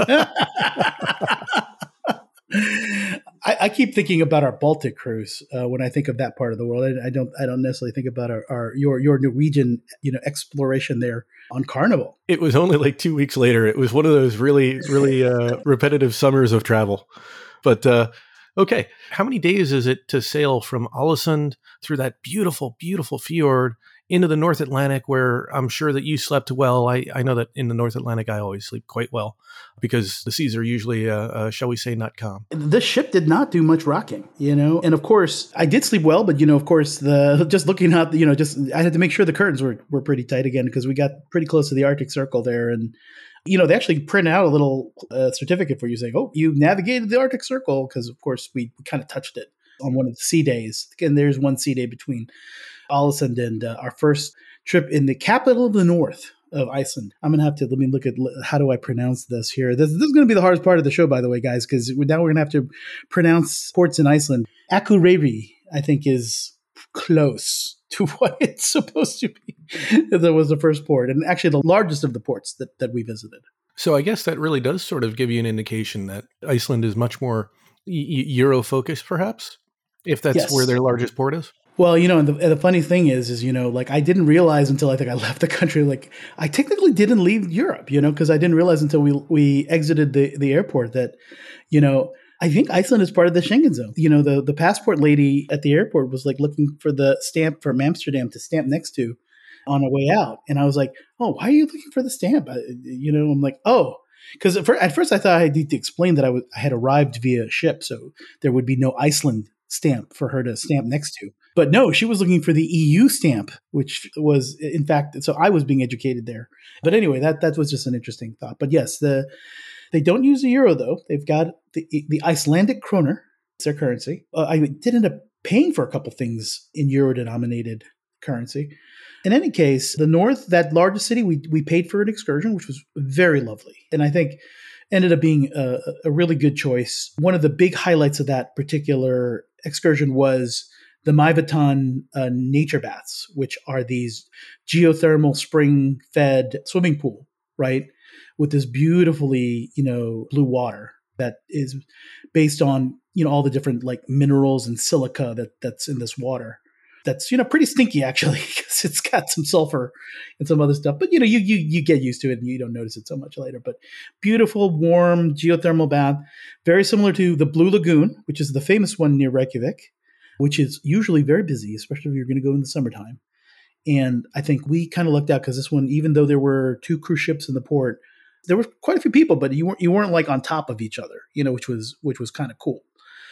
I, I keep thinking about our Baltic cruise uh, when I think of that part of the world. I, I don't, I don't necessarily think about our, our your your Norwegian, you know, exploration there on Carnival.
It was only like two weeks later. It was one of those really, really uh, repetitive summers of travel, but. Uh, Okay, how many days is it to sail from Ålesund through that beautiful, beautiful fjord into the North Atlantic where I'm sure that you slept well? I, I know that in the North Atlantic I always sleep quite well because the seas are usually, uh, uh, shall we say, not calm.
This ship did not do much rocking, you know, and of course I did sleep well, but you know, of course, the just looking out, you know, just I had to make sure the curtains were, were pretty tight again because we got pretty close to the Arctic Circle there, and you know, they actually print out a little uh, certificate for you saying, oh, you navigated the Arctic Circle, because, of course, we kind of touched it on one of the sea days. And there's one sea day between Ålesund and uh, our first trip in the capital of the north of Iceland. I'm going to have to, let me look at, how do I pronounce this here? This, this is going to be the hardest part of the show, by the way, guys, because now we're going to have to pronounce ports in Iceland. Akureyri, I think, is close to what it's supposed to be. That was the first port, and actually the largest of the ports that, that we visited.
So I guess that really does sort of give you an indication that Iceland is much more y- Euro-focused, perhaps, if that's yes. where their largest port is.
Well, you know, and the, and the funny thing is, is, you know, like I didn't realize until I think I left the country, like I technically didn't leave Europe, you know, because I didn't realize until we we exited the, the airport that, you know, I think Iceland is part of the Schengen zone. You know, the, the passport lady at the airport was like looking for the stamp from Amsterdam to stamp next to on our way out. And I was like, oh, why are you looking for the stamp? I, you know, I'm like, oh, because at, at first I thought I need to explain that I, was, I had arrived via ship. So there would be no Iceland stamp for her to stamp next to. But no, she was looking for the E U stamp, which was, in fact, so I was being educated there. But anyway, that, that was just an interesting thought. But yes, the... They don't use the euro, though. They've got the, the Icelandic kroner. It's their currency. Uh, I did end up paying for a couple things in euro-denominated currency. In any case, the north, that largest city, we we paid for an excursion, which was very lovely. And I think ended up being a, a really good choice. One of the big highlights of that particular excursion was the Maivatn uh, nature baths, which are these geothermal spring-fed swimming pool, right? with this beautifully, you know, blue water that is based on, you know, all the different like minerals and silica that that's in this water. That's, you know, pretty stinky actually, because it's got some sulfur and some other stuff. But, you know, you, you you get used to it and you don't notice it so much later. But beautiful, warm geothermal bath, very similar to the Blue Lagoon, which is the famous one near Reykjavik, which is usually very busy, especially if you're going to go in the summertime. And I think we kind of lucked out because this one, even though there were two cruise ships in the port, there were quite a few people, but you weren't you weren't like on top of each other, you know, which was which was kind of cool.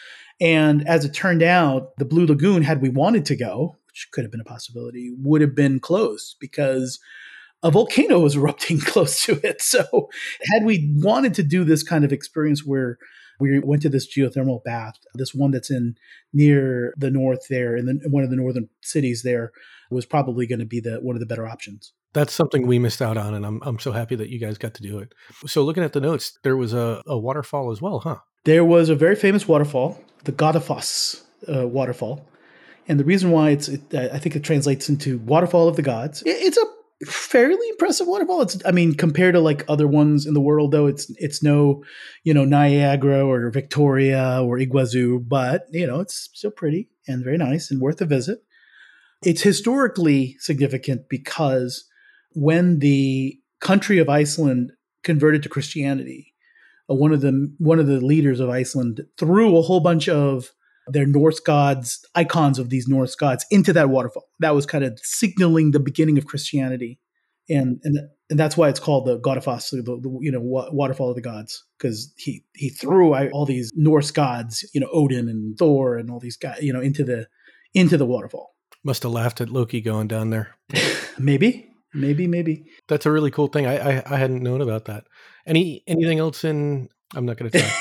And as it turned out, the Blue Lagoon, had we wanted to go, which could have been a possibility, would have been closed because a volcano was erupting close to it. So had we wanted to do this kind of experience where we went to this geothermal bath, this one that's in near the north there, in the, one of the northern cities there, was probably going to be the one of the better options.
That's something we missed out on, and I'm I'm so happy that you guys got to do it. So looking at the notes, there was a, a waterfall as well, huh?
There was a very famous waterfall, the Godafoss uh, waterfall. And the reason why it's, it, I think it translates into waterfall of the gods. It's a fairly impressive waterfall. It's, I mean, compared to like other ones in the world, though, it's it's no, you know, Niagara or Victoria or Iguazu, but you know, it's still pretty and very nice and worth a visit. It's historically significant because when the country of Iceland converted to Christianity, uh, one of the one of the leaders of Iceland threw a whole bunch of their Norse gods, icons of these Norse gods, into that waterfall. That was kind of signaling the beginning of Christianity, and and and that's why it's called the Godafoss, the, the you know wa- waterfall of the gods, because he he threw all these Norse gods, you know, Odin and Thor and all these guys, you know, into the into the waterfall.
Must have laughed at Loki going down there.
maybe, maybe, maybe.
That's a really cool thing. I I, I hadn't known about that. Any anything else in? I'm not going to try.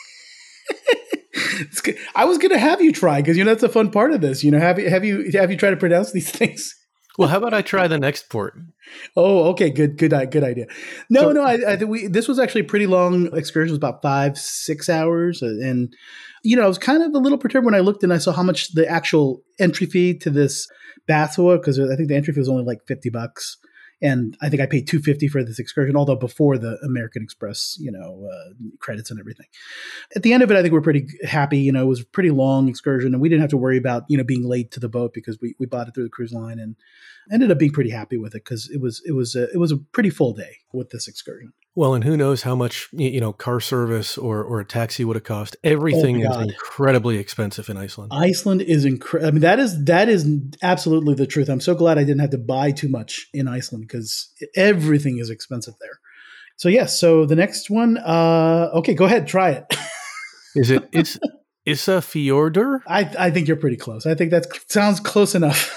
I was going to have you try because you know that's a fun part of this. You know, have you have you have you tried to pronounce these things?
Well, how about I try the next port?
Oh, okay, good, good, good idea. No,
So-
no, I, I think we this was actually a pretty long excursion. It was about five, six hours, and you know, I was kind of a little perturbed when I looked and I saw how much the actual entry fee to this bath was, because I think the entry fee was only like fifty bucks. And I think I paid two hundred fifty dollars for this excursion, although before the American Express, you know, uh, credits and everything. At the end of it, I think we're pretty happy. You know, it was a pretty long excursion, and we didn't have to worry about, you know, being late to the boat because we, we bought it through the cruise line, and ended up being pretty happy with it because it was it was a, it was a pretty full day with this excursion.
Well, and who knows how much, you know, car service or, or a taxi would have cost. Everything
Oh,
is
God.
incredibly expensive in Iceland.
Iceland is incredible. I mean, that is that is absolutely the truth. I'm so glad I didn't have to buy too much in Iceland because everything is expensive there. So yes, so the next one, uh, okay, go ahead, try it.
Is it? It's Isafjordur?
I I think you're pretty close. I think that sounds close enough.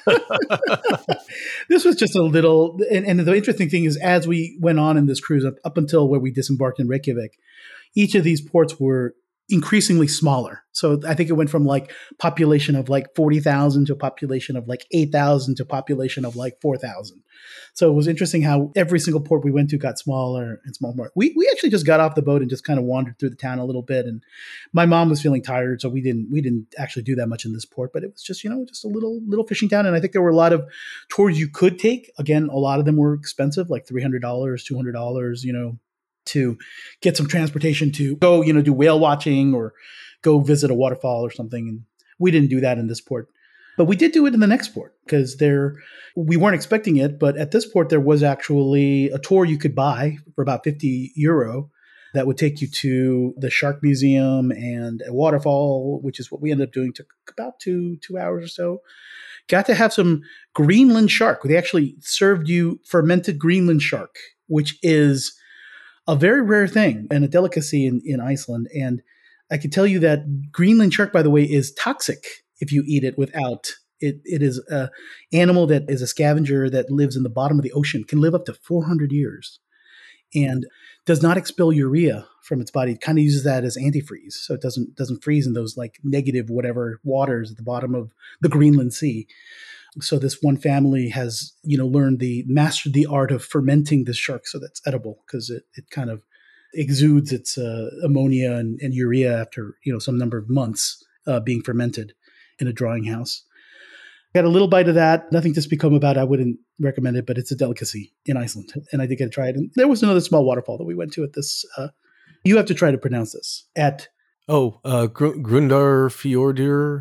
This was just a little, and, and the interesting thing is, as we went on in this cruise up, up until where we disembarked in Reykjavik, each of these ports were increasingly smaller. So I think it went from like population of like forty thousand to a population of like eight thousand to a population of like four thousand. So it was interesting how every single port we went to got smaller and smaller. We we actually just got off the boat and just kind of wandered through the town a little bit. And my mom was feeling tired, so we didn't we didn't actually do that much in this port. But it was just, you know, just a little little fishing town. And I think there were a lot of tours you could take. Again, a lot of them were expensive, like three hundred dollars, two hundred dollars, you know, to get some transportation to go, you know, do whale watching or go visit a waterfall or something. And we didn't do that in this port. But we did do it in the next port because there we weren't expecting it. But at this port, there was actually a tour you could buy for about fifty euro that would take you to the Shark Museum and a waterfall, which is what we ended up doing. Took about two, two hours or so. Got to have some Greenland shark. They actually served you fermented Greenland shark, which is a very rare thing and a delicacy in, in Iceland. And I can tell you that Greenland shark, by the way, is toxic if you eat it without it. It is an animal that is a scavenger that lives in the bottom of the ocean, can live up to four hundred years, and does not expel urea from its body. It kind of uses that as antifreeze, so it doesn't doesn't freeze in those like negative whatever waters at the bottom of the Greenland Sea. So this one family has, you know, learned the mastered the art of fermenting this shark so that's edible because it, it kind of exudes its uh, ammonia and, and urea after, you know, some number of months uh, being fermented in a drying house. Got a little bite of that. Nothing to speak home about. I wouldn't recommend it, but it's a delicacy in Iceland, and I did get to try it. And there was another small waterfall that we went to at this. Uh, you have to try to pronounce this at.
Oh, uh, Gr- Grundarfjordur.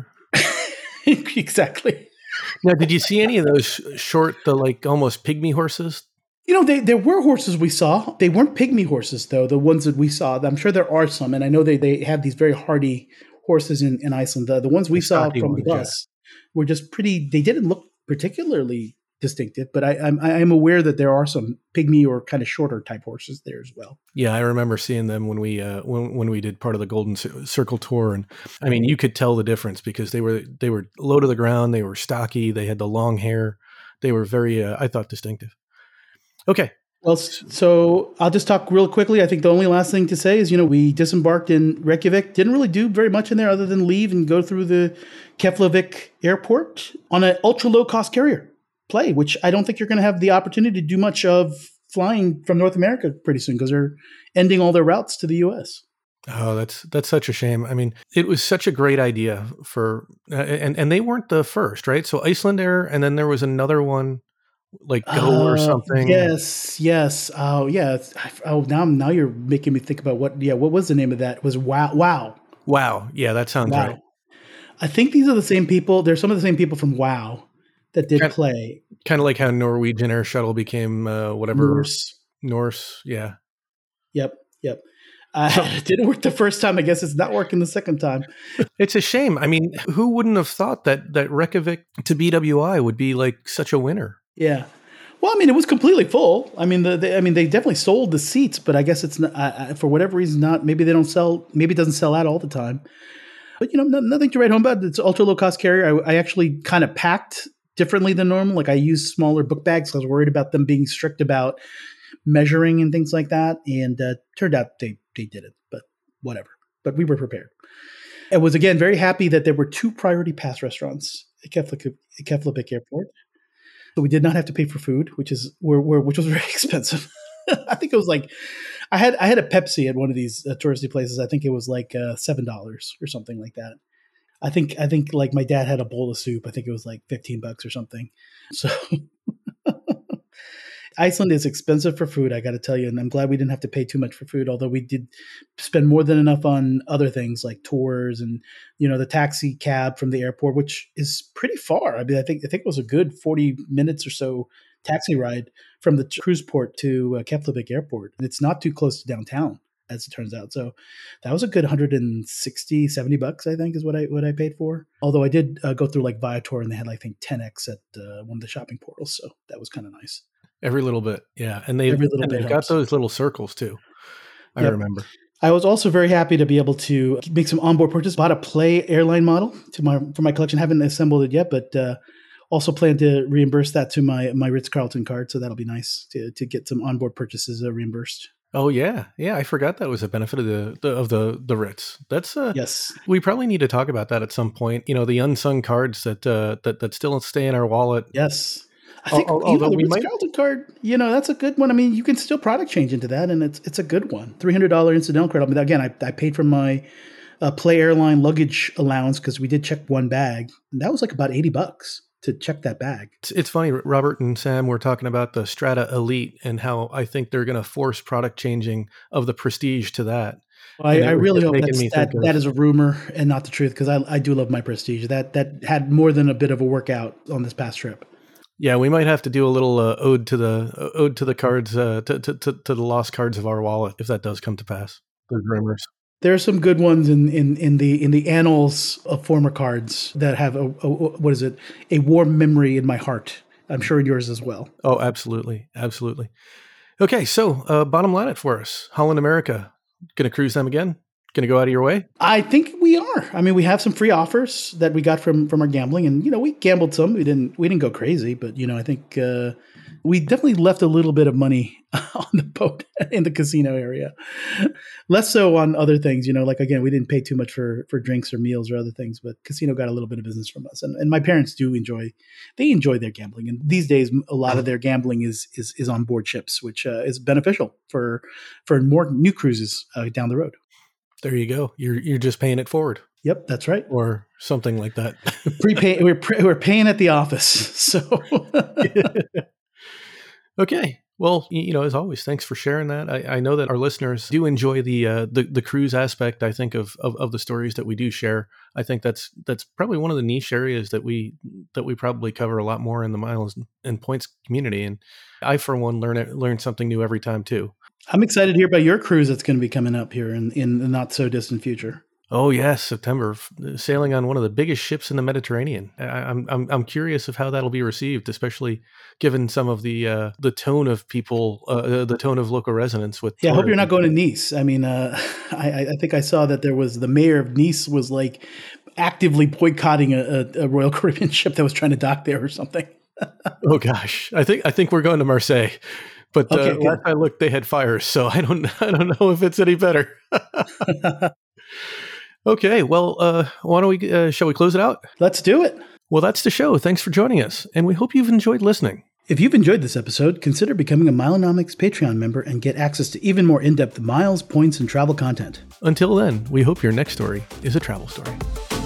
Exactly.
Now, did you see any of those sh- short, the like almost pygmy horses?
You know, they, there were horses we saw. They weren't pygmy horses, though, the ones that we saw. I'm sure there are some, and I know they, they have these very hardy horses in, in Iceland. The, the ones we
The
saw
stocky
from
ones,
the
yeah.
bus were just pretty, they didn't look particularly distinctive, but I, I'm, I'm aware that there are some pygmy or kind of shorter type horses there as well.
Yeah, I remember seeing them when we uh, when when we did part of the Golden Cir- Circle tour, and I mean, you could tell the difference because they were they were low to the ground, they were stocky, they had the long hair, they were very, uh, I thought, distinctive. Okay.
Well, so I'll just talk real quickly. I think the only last thing to say is, you know, we disembarked in Reykjavik. Didn't really do very much in there other than leave and go through the Keflavik airport on an ultra low cost carrier play, which I don't think you're going to have the opportunity to do much of flying from North America pretty soon because they're ending all their routes to the U S.
Oh, that's that's such a shame. I mean, it was such a great idea for, uh, and and they weren't the first, right? So Iceland Air, and then there was another one like Go or
Uh,
something.
yes, yes. Oh, yeah. It's- Oh, now now you're making me think about what. Yeah, what was the name of that? It was Wow, Wow,
Wow. Yeah, that sounds
Wow.
right.
I think these are the same people. There's some of the same people from Wow that did
Kind,
play.
kind of like how Norwegian Air Shuttle became uh, whatever
Norse.
Norse. Yeah.
Yep, yep. Uh, it didn't work the first time. I guess it's not working the second time.
It's a shame. I mean, who wouldn't have thought that that Reykjavik to B W I would be like such a winner?
Yeah. Well, I mean, it was completely full. I mean, the, the I mean, they definitely sold the seats, but I guess it's not uh, for whatever reason. Not maybe they don't sell. Maybe it doesn't sell out all the time. But you know, no, nothing to write home about. It's ultra low cost carrier. I, I actually kind of packed differently than normal. Like I used smaller book bags. I was worried about them being strict about measuring and things like that. And uh, turned out they they did it. But whatever. But we were prepared. I was again very happy that there were two priority pass restaurants at Keflavik, Keflavik Airport. So we did not have to pay for food, which is where, where which was very expensive. I think it was like I had I had a Pepsi at one of these uh, touristy places. I think it was like uh, seven dollars or something like that. I think I think like my dad had a bowl of soup. I think it was like fifteen bucks or something. So Iceland is expensive for food, I got to tell you, and I'm glad we didn't have to pay too much for food. Although we did spend more than enough on other things like tours and you know the taxi cab from the airport, which is pretty far. I mean, I think I think it was a good forty minutes or so taxi ride from the cruise port to uh, Keflavik Airport, and it's not too close to downtown, as it turns out. So that was a good one hundred sixty, seventy bucks, I think, is what I what I paid for. Although I did uh, go through like Viator, and they had like, I think ten x at uh, one of the shopping portals, so that was kind of nice.
Every little bit, yeah, and they've
Every little
and
bit
they've
helps.
got those little circles too. I
Yep.
remember.
I was also very happy to be able to make some onboard purchase. Bought a Play airline model to my for my collection. Haven't assembled it yet, but uh, also plan to reimburse that to my my Ritz Carlton card. So that'll be nice to to get some onboard purchases uh, reimbursed.
Oh yeah, yeah. I forgot that was a benefit of the, the of the the Ritz. That's uh,
Yes.
we probably need to talk about that at some point. You know, the unsung cards that uh, that that still stay in our wallet.
Yes. I think
Al-
you
although
know the
we
Ritz
might,
Carlton card. You know that's a good one. I mean, you can still product change into that, and it's it's a good one. Three hundred dollar incidental credit. I mean, again, I I paid for my uh, Play airline luggage allowance because we did check one bag, and that was like about eighty bucks to check that bag.
it's, it's funny. Robert and Sam were talking about the Strata Elite and how I think they're going to force product changing of the Prestige to that.
I,
And it
I
was
really
just
hope
making
that's,
me
that
think of
that is a rumor and not the truth because I, I do love my Prestige. That that had more than a bit of a workout on this past trip.
yeah, we might have to do a little uh, ode to the uh, ode to the cards uh, to, to to to the lost cards of our wallet if that does come to pass. Those rumors.
There are some good ones in, in, in the in the annals of former cards that have a, a what is it a warm memory in my heart. I'm sure in yours as well.
Oh, absolutely, absolutely. Okay, so uh, bottom line it for us. Holland America, gonna cruise them again? Gonna go out of your way?
I think we are. I mean, we have some free offers that we got from from our gambling, and you know, we gambled some. We didn't we didn't go crazy, but you know, I think uh, we definitely left a little bit of money on the boat in the casino area. Less so on other things, you know, like again, we didn't pay too much for for drinks or meals or other things, but casino got a little bit of business from us. And, and my parents do enjoy, they enjoy their gambling. And these days, a lot of their gambling is is, is on board ships, which uh, is beneficial for for more new cruises uh, down the road.
There you go. You're you're just paying it forward.
Yep, that's right.
or something like that.
Prepay, we're pre- we're paying at the office. So
okay. Well, you know, as always, thanks for sharing that. I, I know that our listeners do enjoy the uh, the, the cruise aspect. I think of, of of the stories that we do share. I think that's that's probably one of the niche areas that we that we probably cover a lot more in the Miles and Points community. And I, for one, learn it, learn something new every time too.
I'm excited to hear about your cruise that's going to be coming up here in, in the not so distant future.
Oh yes, September, sailing on one of the biggest ships in the Mediterranean. I, I'm I'm I'm curious of how that'll be received, especially given some of the uh, the tone of people, uh, the tone of local residents. With
yeah, I hope
tourism.
you're not going to Nice. I mean, uh, I, I think I saw that there was the mayor of Nice was like actively boycotting a, a, a Royal Caribbean ship that was trying to dock there or something.
Oh gosh, I think I think we're going to Marseille. But uh,
okay,
last I looked, they had fires, so I don't I don't know if it's any better. Okay, well, uh, why don't we, uh, shall we close it out?
Let's do it.
Well, that's the show. Thanks for joining us, and we hope you've enjoyed listening.
If you've enjoyed this episode, consider becoming a Milenomics Patreon member and get access to even more in-depth miles, points, and travel content.
Until then, we hope your next story is a travel story.